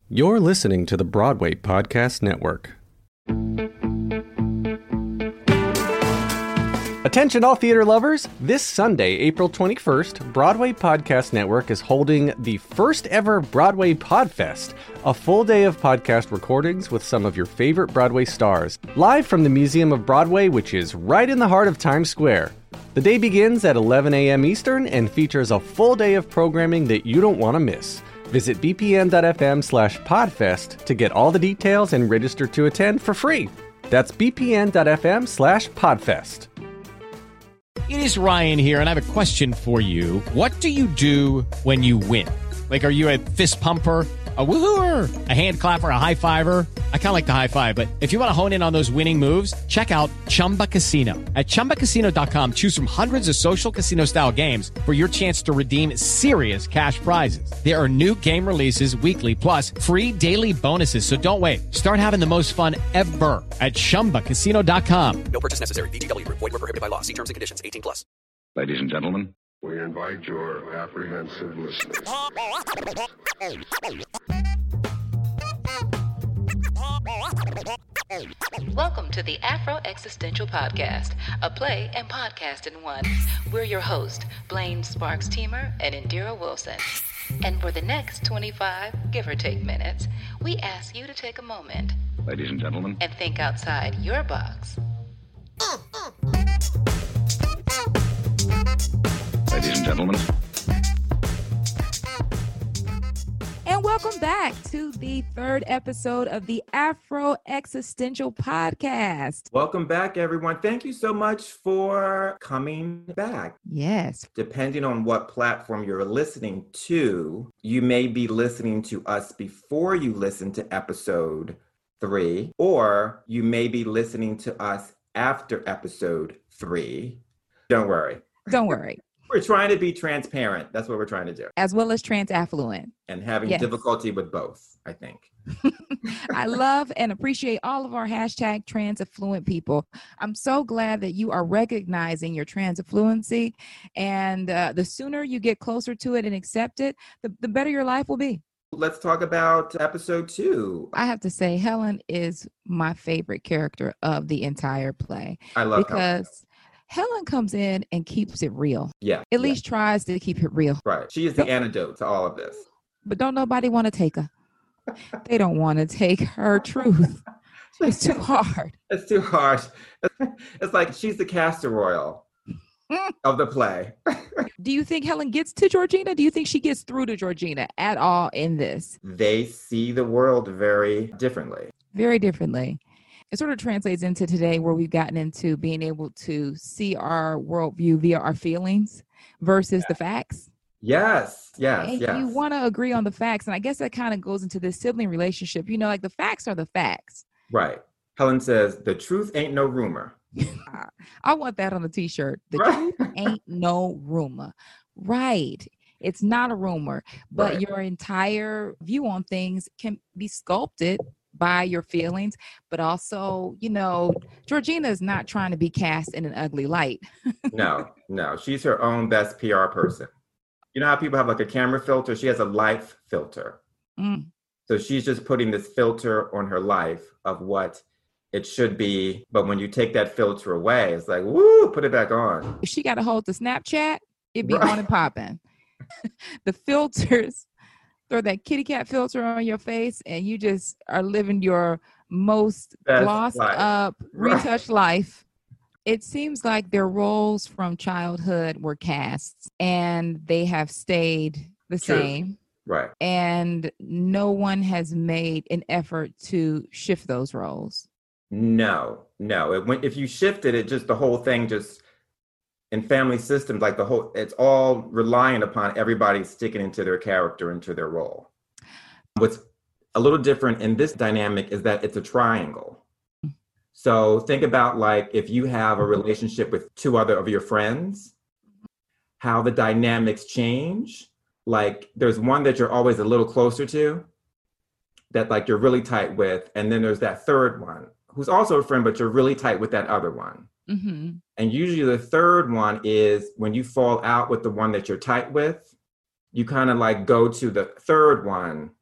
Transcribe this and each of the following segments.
You're listening to the Broadway Podcast Network. Attention all theater lovers! This Sunday, April 21st, Broadway Podcast Network is holding the first ever Broadway Podfest, a full day of podcast recordings with some of your favorite Broadway stars, live from the Museum of Broadway, which is right in the heart of Times Square. The day begins at 11 a.m. Eastern and features a full day of programming that you don't want to miss. Visit bpn.fm/podfest to get all the details and register to attend for free. That's bpn.fm/podfest. It is Ryan here, and I have a question for you. What do you do when you win? Like, are you a fist pumper, a woohooer, a hand clapper, a high fiver? I kind of like the high five, but if you want to hone in on those winning moves, check out Chumba Casino. At ChumbaCasino.com, choose from hundreds of social casino-style games for your chance to redeem serious cash prizes. There are new game releases weekly, plus free daily bonuses, so don't wait. Start having the most fun ever at ChumbaCasino.com. No purchase necessary. VGW. Void where prohibited by law. See terms and conditions. 18+. Ladies and gentlemen, we invite your apprehensive listeners. Welcome to the Afro Existential Podcast, a play and podcast in one. We're your hosts, Blaine Sparks Teamer and Indira Wilson. And for the next 25, give or take minutes, we ask you to take a moment, ladies and gentlemen, and think outside your box. Ladies and gentlemen. And welcome back to the third episode of the Afro Existential Podcast. Welcome back, everyone. Thank you so much for coming back. Yes. Depending on what platform you're listening to, you may be listening to us before you listen to episode 3, or you may be listening to us after episode 3. Don't worry. Don't worry. We're trying to be transparent. That's what we're trying to do. As well as trans affluent. And having difficulty with both, I think. I love and appreciate all of our hashtag trans affluent people. I'm so glad that you are recognizing your trans affluency. And the sooner you get closer to it and accept it, the better your life will be. Let's talk about episode 2. I have to say, Helen is my favorite character of the entire play. I love Helen. Helen comes in and keeps it real. Yeah. At least tries to keep it real. Right. She is the antidote to all of this. But don't nobody want to take her. They don't want to take her truth. It's too hard. It's too hard. It's like she's the castor oil of the play. Do you think Helen gets to Georgina? Do you think she gets through to Georgina at all in this? They see the world very differently. Very differently. It sort of translates into today where we've gotten into being able to see our worldview via our feelings versus the facts. Yes. And you want to agree on the facts. And I guess that kind of goes into this sibling relationship. You know, like the facts are the facts. Right. Helen says, the truth ain't no rumor. I want that on a t-shirt. The truth ain't no rumor. Right. It's not a rumor, but your entire view on things can be sculpted by your feelings, but also, you know, Georgina is not trying to be cast in an ugly light. No. She's her own best PR person. You know how people have like a camera filter? She has a life filter. So she's just putting this filter on her life of what it should be. But when you take that filter away, it's like, woo, put it back on. If she got a hold of Snapchat, it'd be on and popping. The filters. Throw that kitty cat filter on your face and you just are living your most glossed up, retouched life. It seems like their roles from childhood were cast and they have stayed the same. Right. And no one has made an effort to shift those roles. No. If you shifted it, just the whole thing just in family systems, like it's all relying upon everybody sticking into their character, into their role. What's a little different in this dynamic is that it's a triangle. So think about like if you have a relationship with 2 other of your friends, how the dynamics change. Like there's one that you're always a little closer to, that like you're really tight with. And then there's that third one who's also a friend, but you're really tight with that other one. Mm-hmm. And usually the third one is when you fall out with the one that you're tight with, you kind of like go to the third one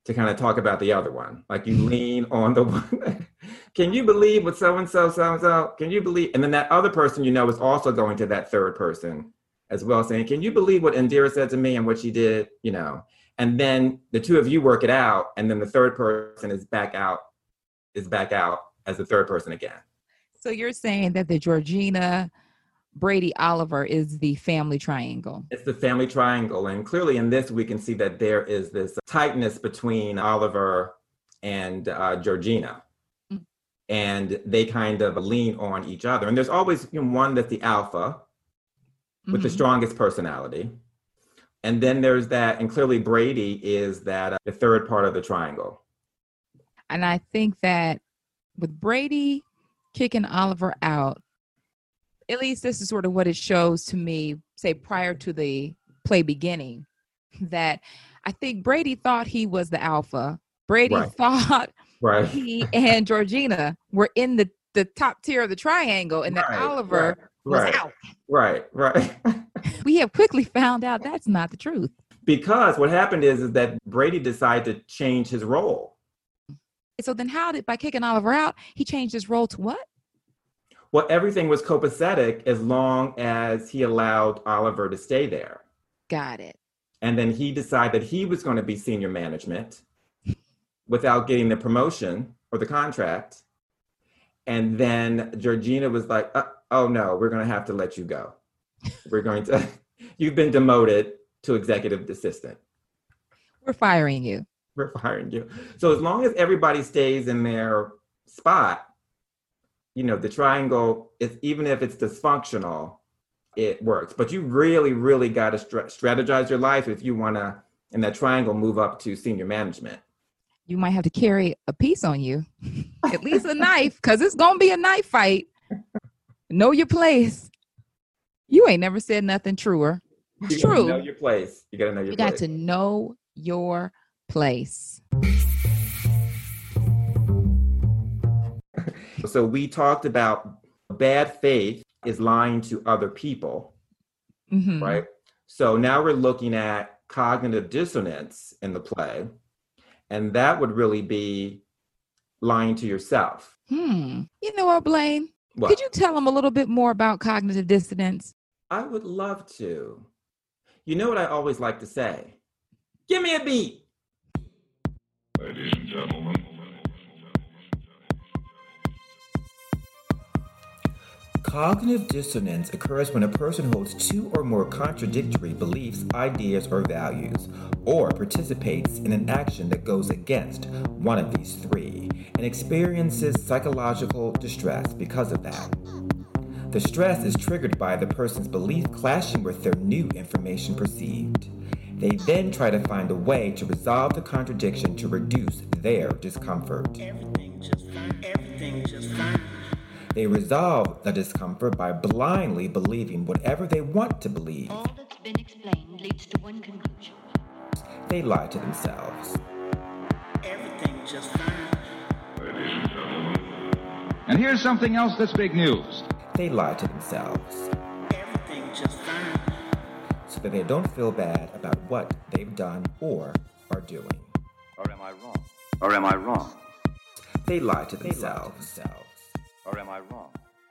to kind of talk about the other one. Like you lean on the one. Can you believe what so-and-so, so-and-so? Can you believe? And then that other person, is also going to that third person as well, saying, can you believe what Indira said to me and what she did? And then the two of you work it out. And then the third person is back out as the third person again. So you're saying that the Georgina, Brady, Oliver is the family triangle. It's the family triangle. And clearly in this, we can see that there is this tightness between Oliver and Georgina. Mm-hmm. And they kind of lean on each other. And there's always one that's the alpha with the strongest personality. And then there's that, and clearly Brady is that the third part of the triangle. And I think that with Brady kicking Oliver out, at least this is sort of what it shows to me, say prior to the play beginning, that I think Brady thought he was the alpha. Brady thought he and Georgina were in the top tier of the triangle, and that Oliver was out. Right. We have quickly found out that's not the truth. Because what happened is that Brady decided to change his role. So then by kicking Oliver out, he changed his role to what? Well, everything was copacetic as long as he allowed Oliver to stay there. Got it. And then he decided that he was going to be senior management without getting the promotion or the contract. And then Georgina was like, oh no, we're going to have to let you go. You've been demoted to executive assistant. We're firing you. So as long as everybody stays in their spot, the triangle is, even if it's dysfunctional, it works. But you really, really got to strategize your life if you want to, in that triangle, move up to senior management. You might have to carry a piece on you, at least a knife, because it's going to be a knife fight. Know your place. You ain't never said nothing truer. It's true. You got to know your place. You got to know your place. You got to know your place. So we talked about bad faith is lying to other people, right? So now we're looking at cognitive dissonance in the play, and that would really be lying to yourself. You know what, Blaine? What? Could you tell them a little bit more about cognitive dissonance? I would love to. You know what I always like to say? Give me a beat. Ladies and gentlemen. Cognitive dissonance occurs when a person holds two or more contradictory beliefs, ideas, or values, or participates in an action that goes against one of these three, and experiences psychological distress because of that. The stress is triggered by the person's belief clashing with their new information perceived. They then try to find a way to resolve the contradiction to reduce their discomfort. Everything just fine. They resolve the discomfort by blindly believing whatever they want to believe. All that's been explained leads to one conclusion. They lie to themselves. Everything just fine. Ladies and gentlemen. And here's something else that's big news. They lie to themselves. Everything just fine. So that they don't feel bad about what they've done or are doing. Or am I wrong? They lie to themselves. Or am I wrong?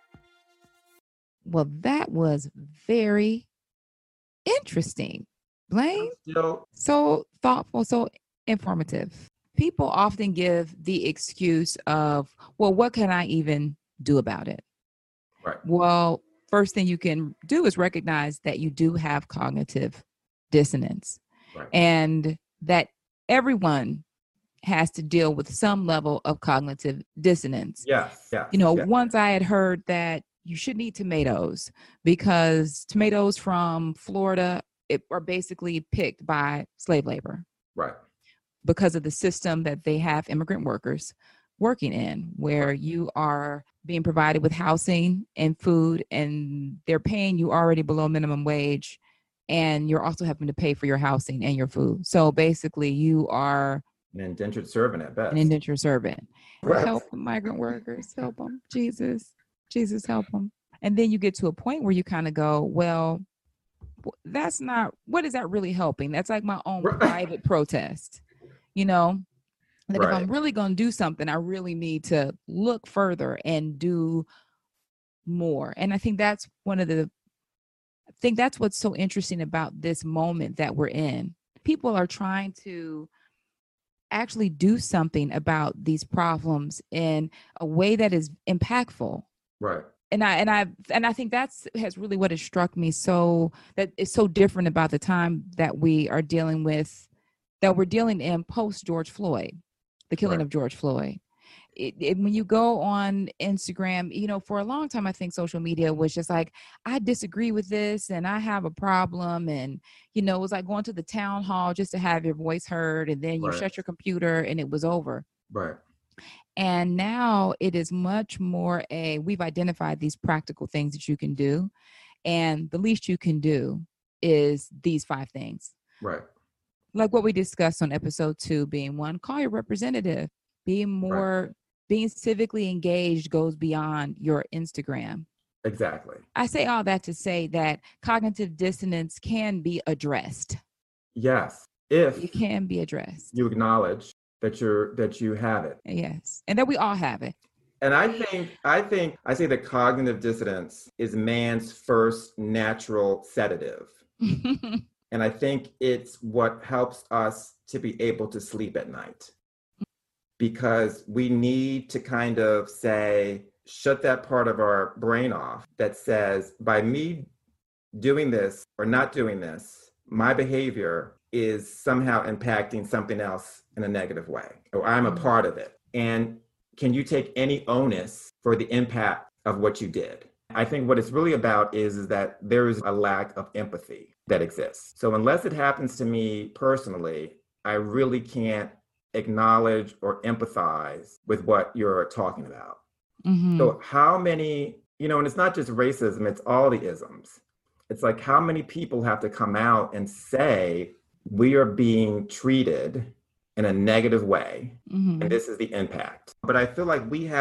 Well, that was very interesting, Blaine. So thoughtful, so informative. People often give the excuse of, well, what can I even do about it? Right. Well, first thing you can do is recognize that you do have cognitive dissonance, right, and that everyone has to deal with some level of cognitive dissonance. Yes. Once I had heard that you shouldn't eat tomatoes because tomatoes from Florida are basically picked by slave labor. Right. Because of the system that they have immigrant workers working in, where you are being provided with housing and food, and they're paying you already below minimum wage, and you're also having to pay for your housing and your food. So basically you are an indentured servant at best. An indentured servant. Right. Help the migrant workers. Help them. Jesus, help them. And then you get to a point where you kind of go, well, that's not, what is that really helping? That's like my own private protest. you know, that if Right. I'm really going to do something, I really need to look further and do more. And I think that's what's so interesting about this moment that we're in. People are trying to actually do something about these problems in a way that is impactful. Right. And I think has really what has struck me that is so different about the time that we're dealing in post George Floyd, the killing of George Floyd. When you go on Instagram, you know, for a long time, I think social media was just like, I disagree with this and I have a problem. And, you know, it was like going to the town hall just to have your voice heard. And then you shut your computer and it was over. Right. And now it is much more we've identified these practical things that you can do. And the least you can do is these 5 things. Right. Like what we discussed on episode 2 being 1, call your representative. Being civically engaged goes beyond your Instagram. Exactly. I say all that to say that cognitive dissonance can be addressed. Yes. If it can be addressed. You acknowledge that you have it. Yes. And that we all have it. And I say that cognitive dissonance is man's first natural sedative. And I think it's what helps us to be able to sleep at night. Because we need to kind of shut that part of our brain off that says, by me doing this or not doing this, my behavior is somehow impacting something else in a negative way, or I'm a part of it. And can you take any onus for the impact of what you did? I think what it's really about is that there is a lack of empathy that exists. So unless it happens to me personally, I really can't acknowledge or empathize with what you're talking about. Mm-hmm. So how many, and it's not just racism, it's all the isms. It's like how many people have to come out and say, we are being treated in a negative way, and this is the impact. But I feel like we've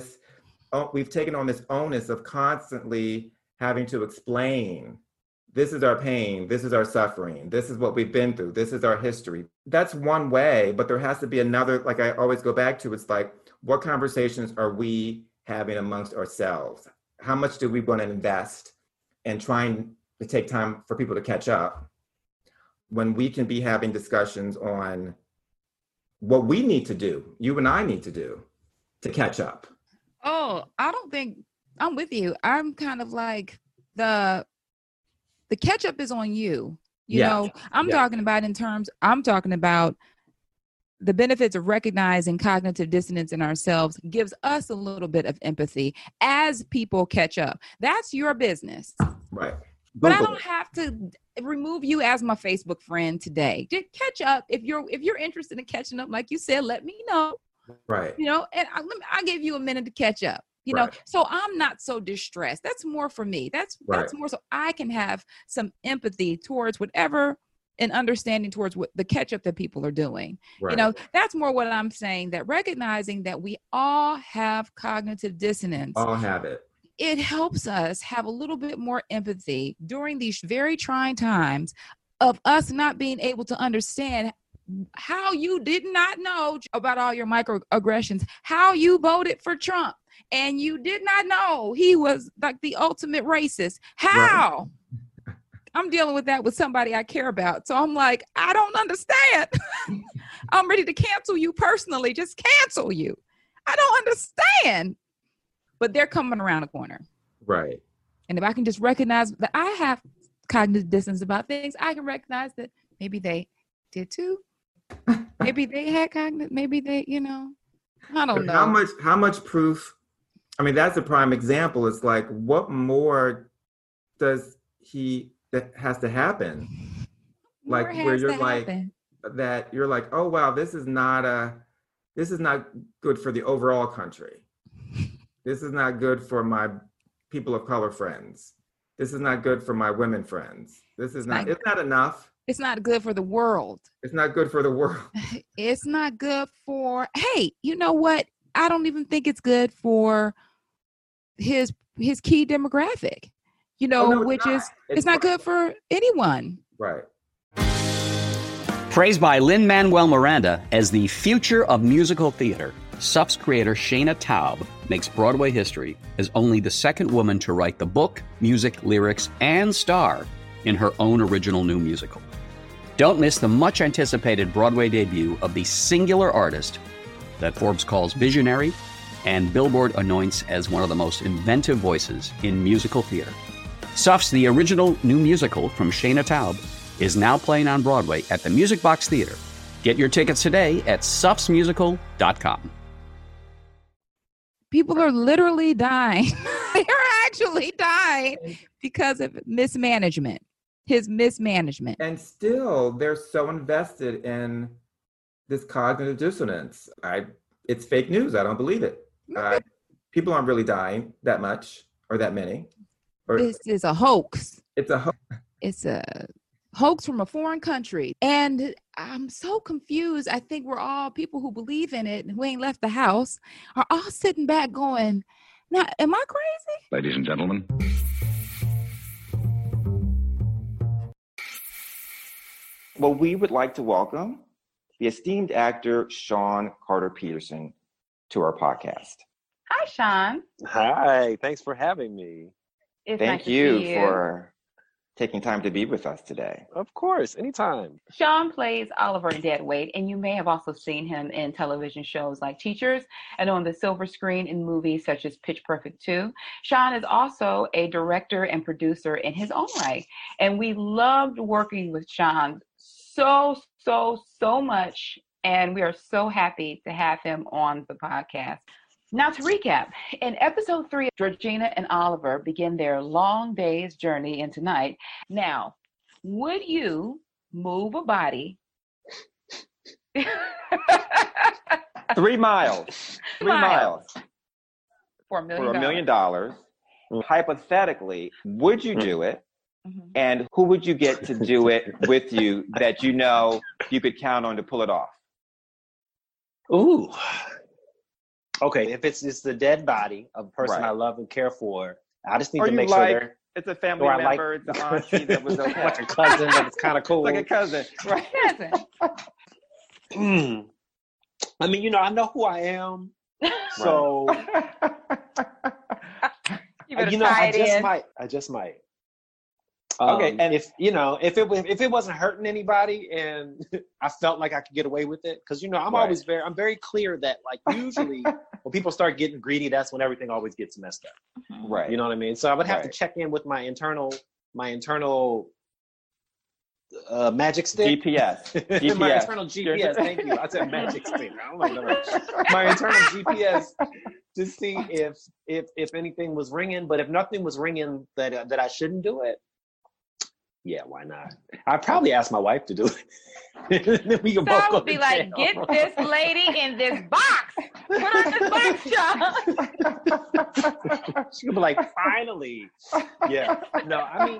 taken on this onus of constantly having to explain, this is our pain, this is our suffering, this is what we've been through, this is our history. That's one way, but there has to be another, like I always go back to, it's like, what conversations are we having amongst ourselves? How much do we want to invest in trying to take time for people to catch up when we can be having discussions on what we need to do, you and I need to do to catch up? Oh, I don't think I'm with you. I'm kind of like the catch up is on you. You know, I'm talking about the benefits of recognizing cognitive dissonance in ourselves gives us a little bit of empathy as people catch up. That's your business. Right. But I don't have to remove you as my Facebook friend today. Just catch up. If you're interested in catching up, like you said, let me know. Right. And I gave you a minute to catch up. So I'm not so distressed. That's more for me. That's more so I can have some empathy towards whatever and understanding towards what the catch up that people are doing. Right. That's more what I'm saying, that recognizing that we all have cognitive dissonance. All have it. It helps us have a little bit more empathy during these very trying times of us not being able to understand how you did not know about all your microaggressions, how you voted for Trump, and you did not know he was like the ultimate racist. How? Right. I'm dealing with that with somebody I care about. So I'm like, I don't understand. I'm ready to cancel you personally. Just cancel you. I don't understand. But they're coming around the corner. Right. And if I can just recognize that I have cognitive dissonance about things, I can recognize that maybe they did too. Maybe they had cognitive, maybe they, I don't know. How much proof? I mean, that's a prime example. It's like, what more that has to happen? Like where you're like, that you're like, oh, wow, this is not good for the overall country. This is not good for my people of color friends. This is not good for my women friends. It's not enough. It's not good for the world. It's not good for the world. It's not good for, hey, you know what? I don't even think it's good for his key demographic, it's not good for anyone. Right. Praised by Lin-Manuel Miranda as the future of musical theater, SUF's creator Shayna Taub makes Broadway history as only the second woman to write the book, music, lyrics, and star in her own original new musical. Don't miss the much-anticipated Broadway debut of the singular artist that Forbes calls visionary and Billboard anoints as one of the most inventive voices in musical theater. SUF's The Original New Musical from Shayna Taub is now playing on Broadway at the Music Box Theater. Get your tickets today at sufsmusical.com. People are literally dying. They're actually dying because of mismanagement, his mismanagement. And still, they're so invested in this cognitive dissonance. It's fake news. I don't believe it. People aren't really dying that much or that many. This is a hoax. It's a hoax. It's a hoax from a foreign country. And I'm so confused. I think we're all people who believe in it and who ain't left the house are all sitting back going, now, am I crazy? Ladies and gentlemen. Well, we would like to welcome the esteemed actor Sean Carter Peterson to our podcast. Hi, Sean. Hi, thanks for having me. It's Thank nice to you see for taking time to be with us today. Of course, anytime. Sean plays Oliver in Deadweight, and you may have also seen him in television shows like Teachers and on the silver screen in movies such as Pitch Perfect 2. Sean is also a director and producer in his own right, and we loved working with Sean so much, and we are so happy to have him on the podcast. Now, to recap, in episode 3, Georgina and Oliver begin their long day's journey into night. Now, would you move a body 3 miles. 3 miles. For $1 million. Hypothetically, would you do it? Mm-hmm. And who would you get to do it with you that you know you could count on to pull it off? Ooh. Okay, if it's the dead body of a person I love and care for, I just need to make sure it's a family member, it's an auntie that was okay. Like a cousin that was kind of cool. Like a cousin, right? I mean, I know who I am, so you better tie it in. I just might. Okay, and if it wasn't hurting anybody and I felt like I could get away with it, because I'm very clear that usually when people start getting greedy, that's when everything always gets messed up. Right. You know what I mean? So I would have to check in with my internal magic stick. GPS. My internal GPS. Thank you. I said magic stick. I don't know. My internal GPS to see if anything was ringing, but if nothing was ringing that I shouldn't do it. Yeah, why not? I'd probably ask my wife to do it. Then we can both I go would be to like, jail. get this lady in this box. Put her in this box, Sean. She'll be like, finally. Yeah. No, I mean,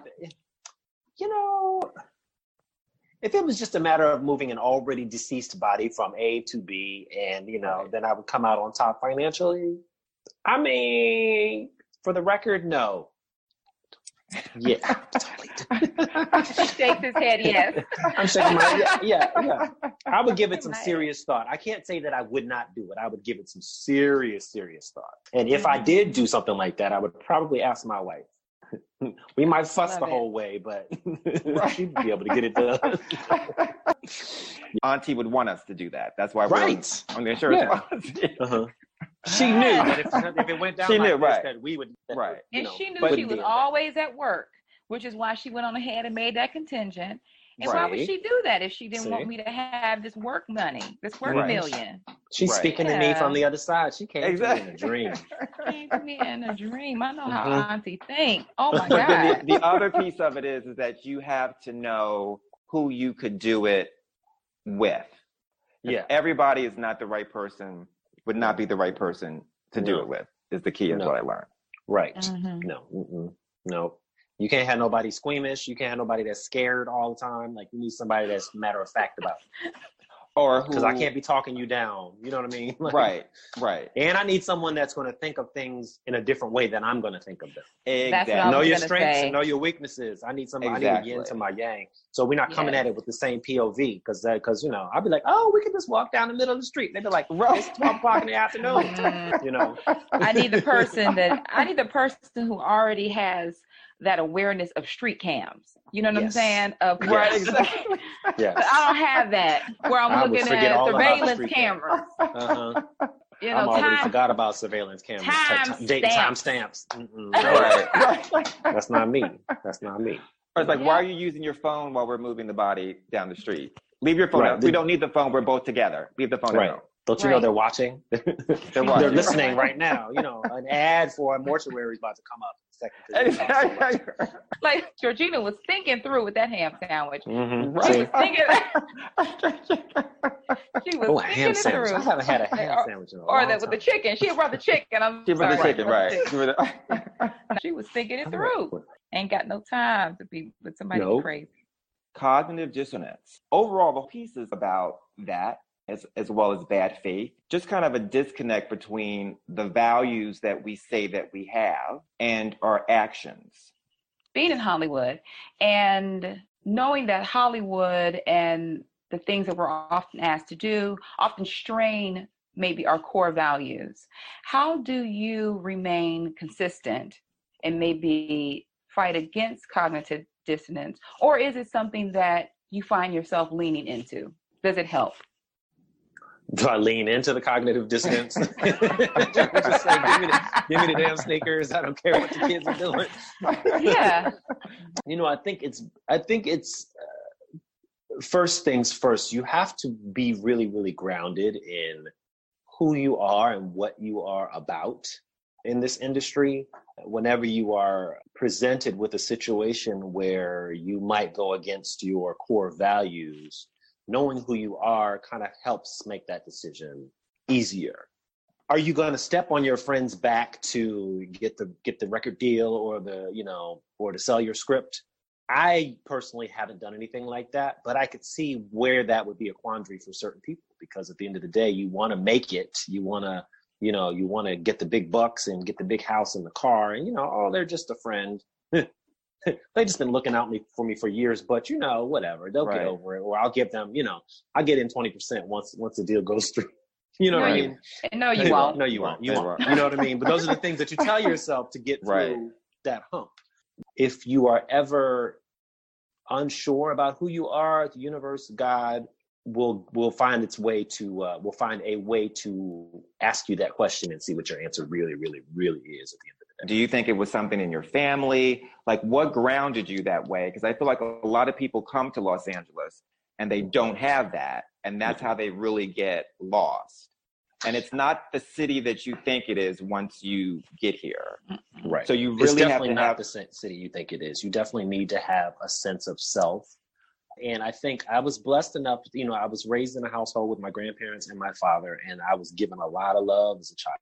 if it was just a matter of moving an already deceased body from A to B and, then I would come out on top financially. I mean, for the record, no. Yeah, totally. He shakes his head, yes. I'm shaking my yeah. I would give it some serious thought. I can't say that I would not do it. I would give it some serious thought. And if I did do something like that, I would probably ask my wife. We might fuss the whole way, but she'd be able to get it done. Auntie would want us to do that. That's why we're on the insurance policy. She knew that if it went down that we would. And she knew she was always at work, which is why she went on ahead and made that contingent. And why would she do that if she didn't want me to have this work money, this work million? She's speaking to me from the other side. She came to me in a dream. Came to me in a dream. I know how Auntie think. Oh my But God. then the other piece of it is that you have to know who you could do it with. Yeah. Everybody is not the right person, would not be the right person to do it with, is the key, is what I learned. Right. No. You can't have nobody squeamish. You can't have nobody that's scared all the time. Like, you need somebody that's matter of fact about it. Or because I can't be talking you down. You know what I mean? Right. And I need someone that's going to think of things in a different way than I'm going to think of them. Exactly. Know your strengths and know your weaknesses. I need somebody. I need a yin to my yang. So we're not coming at it with the same POV because I'll be like, oh, we can just walk down the middle of the street. They'd be like, it's 12 o'clock in the afternoon. I need the person who already has that awareness of street cams. You know what I'm saying? Right, exactly. Yes. But I don't have that where I'm looking at surveillance cameras. I already forgot about surveillance cameras. Time stamps. Right. That's not me. Or it's like, why are you using your phone while we're moving the body down the street? Leave your phone out. We don't need the phone. We're both together. Leave the phone at home. Don't you know they're watching? They're listening right now. An ad for a mortuary is about to come up. Like Georgina was thinking through with that ham sandwich. Mm-hmm. She was thinking. She was thinking it through. I haven't had a ham sandwich in a long time. With the chicken. She brought the chicken. She brought the chicken, right? She was thinking it through. Ain't got no time to be with somebody crazy. Cognitive dissonance. Overall, the piece is about that. As well as bad faith, just kind of a disconnect between the values that we say that we have and our actions. Being in Hollywood and knowing that Hollywood and the things that we're often asked to do often strain maybe our core values. How do you remain consistent and maybe fight against cognitive dissonance? Or is it something that you find yourself leaning into? Does it help? Do I lean into the cognitive dissonance? Just say, give me the damn sneakers. I don't care what the kids are doing. Yeah. I think it's first things first. You have to be really, really grounded in who you are and what you are about in this industry. Whenever you are presented with a situation where you might go against your core values, knowing who you are kind of helps make that decision easier. Are you going to step on your friend's back to get the record deal or or to sell your script? I personally haven't done anything like that, but I could see where that would be a quandary for certain people, because at the end of the day, you want to make it. You want to get the big bucks and get the big house and the car, and they're just a friend. They've just been looking out for me for years, but whatever, they'll get over it, or I'll give them, I'll get in 20% once the deal goes through. You know what I mean? No, you won't. No, you won't. You won't. You know what I mean? But those are the things that you tell yourself to get through that hump. If you are ever unsure about who you are, the universe, God will find its way to will find a way to ask you that question and see what your answer really, really, really is at the end of the day. Do you think it was something in your family? Like, what grounded you that way? Because I feel like a lot of people come to Los Angeles and they don't have that. And that's how they really get lost. And it's not the city that you think it is once you get here. Right. So you it's really definitely have to not have the city you think it is. You definitely need to have a sense of self. And I think I was blessed enough, I was raised in a household with my grandparents and my father, and I was given a lot of love as a child.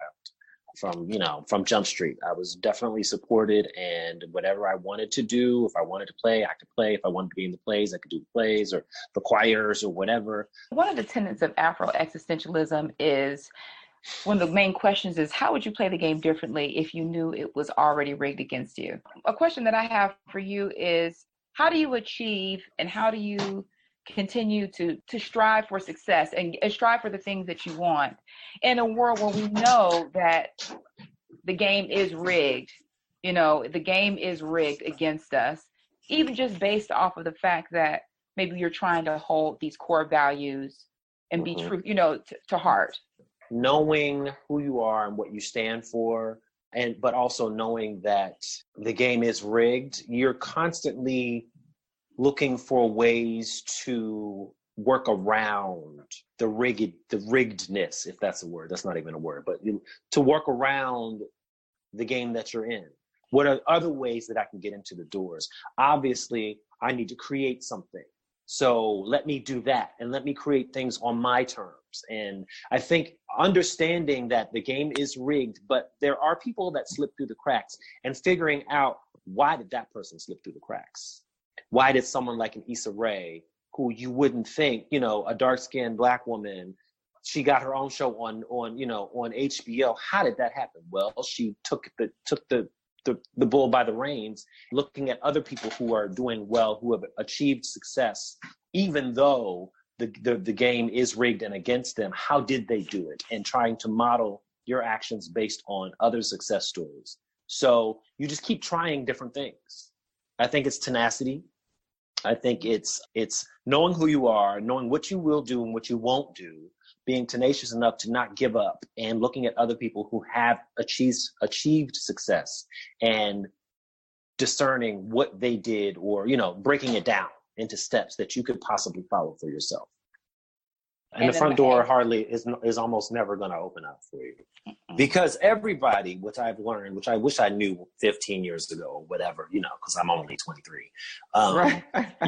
From Jump Street. I was definitely supported, and whatever I wanted to do, if I wanted to play, I could play. If I wanted to be in the plays, I could do the plays or the choirs or whatever. One of the tenets of Afro-existentialism is one of the main questions is, how would you play the game differently if you knew it was already rigged against you? A question that I have for you is, how do you achieve and how do you continue to strive for success and strive for the things that you want in a world where we know that the game is rigged? The game is rigged against us, even just based off of the fact that maybe you're trying to hold these core values and be true, to heart. Knowing who you are and what you stand for, but also knowing that the game is rigged, you're constantly looking for ways to work around the riggedness, if that's a word. That's not even a word, but to work around the game that you're in. What are other ways that I can get into the doors? Obviously, I need to create something. So let me do that and let me create things on my terms. And I think understanding that the game is rigged, but there are people that slip through the cracks, and figuring out, why did that person slip through the cracks? Why did someone like an Issa Rae who you wouldn't think, you know, a dark-skinned Black woman, she got her own show on HBO. How did that happen? Well, she took the bull by the reins, looking at other people who are doing well, who have achieved success, even though the game is rigged and against them. How did they do it? And trying to model your actions based on other success stories. So you just keep trying different things. I think it's tenacity. I think it's knowing who you are, knowing what you will do and what you won't do, being tenacious enough to not give up, and looking at other people who have achieved success and discerning what they did, or, you know, breaking it down into steps that you could possibly follow for yourself. And the front door is almost never going to open up for you. Because everybody, which I've learned, which I wish I knew 15 years ago or whatever, you know, because I'm only 23. Right.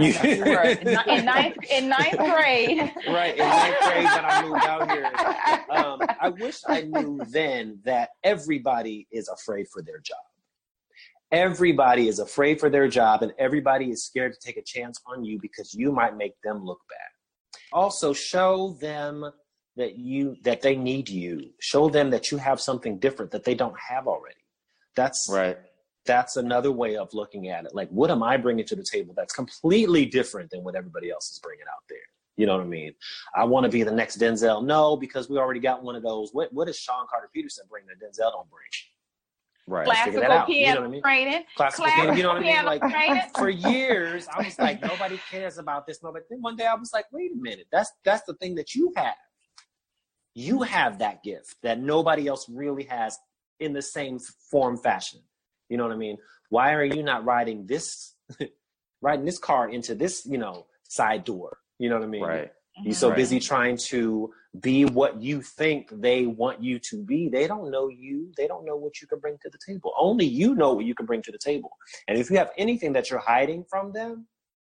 In ninth grade. Right, in ninth grade when I moved out here. I wish I knew then that everybody is afraid for their job. Everybody is afraid for their job, and everybody is scared to take a chance on you because you might make them look bad. Also, show them that they need you. Show them that you have something different that they don't have already. That's right. That's another way of looking at it. Like, what am I bringing to the table that's completely different than what everybody else is bringing out there? You know what I mean? I want to be the next Denzel. No, because we already got one of those. What does Sean Carter Peterson bring that Denzel don't bring? Right. Classical piano, you know what I mean? Training. Classical piano, you know what I mean? Like, for years, I was like, nobody cares about this. Nobody. Then one day I was like, wait a minute. That's the thing that you have. You have that gift that nobody else really has in the same form fashion. You know what I mean? Why are you not riding this car into this, you know, side door? You know what I mean? Right. You're so busy trying to be what you think they want you to be. They don't know you. They don't know what you can bring to the table. Only you know what you can bring to the table. And if you have anything that you're hiding from them,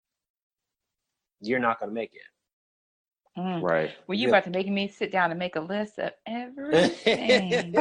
you're not going to make it. Right. Well, you about to make me sit down and make a list of everything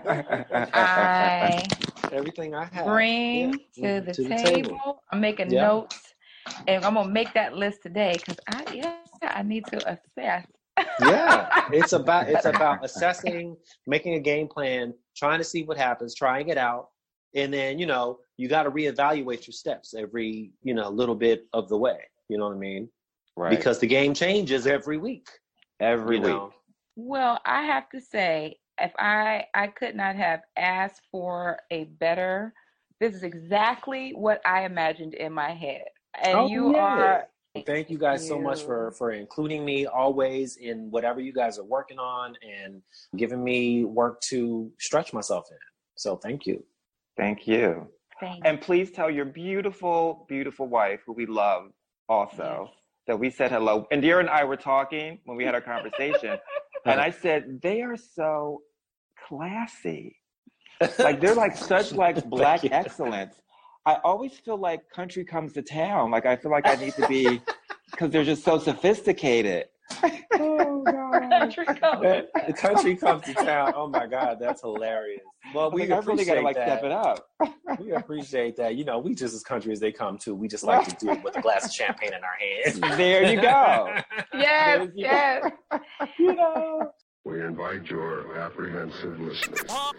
everything I have bring to the table. I'm making notes, and I'm gonna make that list today because I need to assess. Yeah, it's about assessing, making a game plan, trying to see what happens, trying it out, and then, you know, you got to reevaluate your steps every, you know, little bit of the way. You know what I mean? Right. Because the game changes every week. Every week. Well, I have to say, if I could not have asked for a better, this is exactly what I imagined in my head. And you are. Thank you guys so much for including me always in whatever you guys are working on and giving me work to stretch myself in. So thank you. Thank you. And please tell your beautiful, beautiful wife, who we love also, that we said hello. Indira and I were talking when we had our conversation, and I said, they are so classy. Like, they're like such like Black excellence. I always feel like country comes to town. Like, I feel like I need to be, because they're just so sophisticated. Oh, God. The country comes to town. Oh, my God. That's hilarious. Well, we really got to, like, step it up. We appreciate that. You know, we just as country as they come, too. We just like to do it with a glass of champagne in our hands. There you go. Yes. You know. We invite your apprehensive listeners.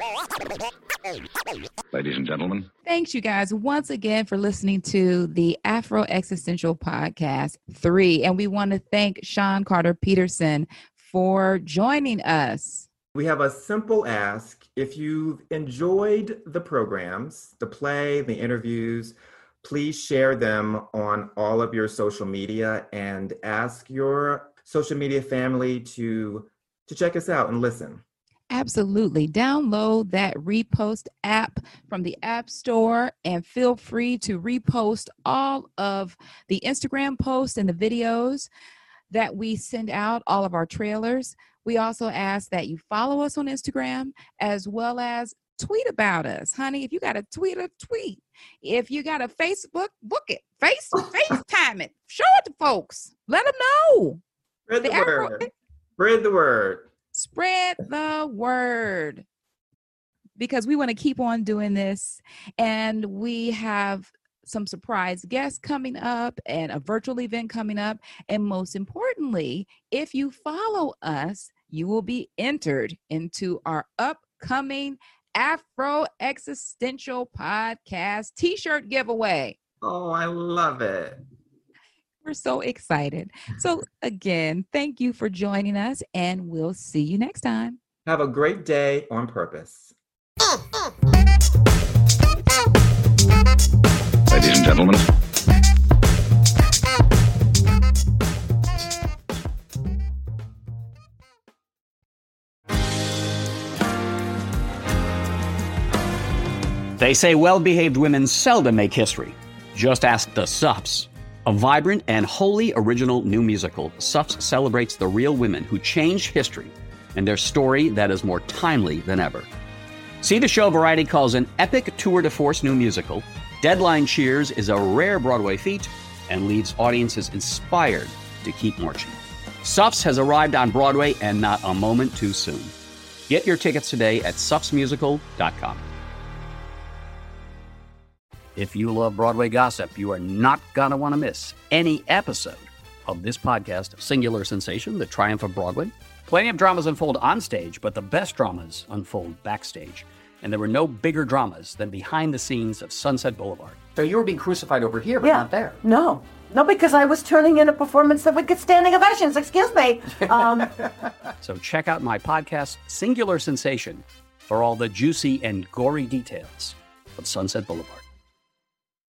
Ladies and gentlemen. Thanks, you guys, once again for listening to the Afro Existential Podcast 3. And we want to thank Sean Carter Peterson for joining us. We have a simple ask. If you've enjoyed the programs, the play, the interviews, please share them on all of your social media and ask your social media family to check us out and listen. Absolutely. Download that Repost app from the App Store and feel free to repost all of the Instagram posts and the videos that we send out, all of our trailers. We also ask that you follow us on Instagram as well as tweet about us. Honey, if you got a tweet. If you got a Facebook, book it. FaceTime it. Show it to folks. Let them know. Spread the word. Spread the word. Spread the word, because we want to keep on doing this, and we have some surprise guests coming up and a virtual event coming up. And most importantly, if you follow us, you will be entered into our upcoming Afro Existential Podcast t-shirt giveaway. Oh, I love it. We're so excited. So again, thank you for joining us, and we'll see you next time. Have a great day on purpose. Ladies and gentlemen. They say well-behaved women seldom make history. Just ask the Suffs. A vibrant and wholly original new musical, Suffs celebrates the real women who changed history and their story that is more timely than ever. See the show Variety calls an epic tour de force new musical. Deadline cheers is a rare Broadway feat and leaves audiences inspired to keep marching. Suffs has arrived on Broadway, and not a moment too soon. Get your tickets today at suffsmusical.com. If you love Broadway gossip, you are not going to want to miss any episode of this podcast, Singular Sensation, The Triumph of Broadway. Plenty of dramas unfold on stage, but the best dramas unfold backstage. And there were no bigger dramas than behind the scenes of Sunset Boulevard. So you were being crucified over here, but not there. No, because I was turning in a performance that would get standing ovations. Excuse me. So check out my podcast, Singular Sensation, for all the juicy and gory details of Sunset Boulevard.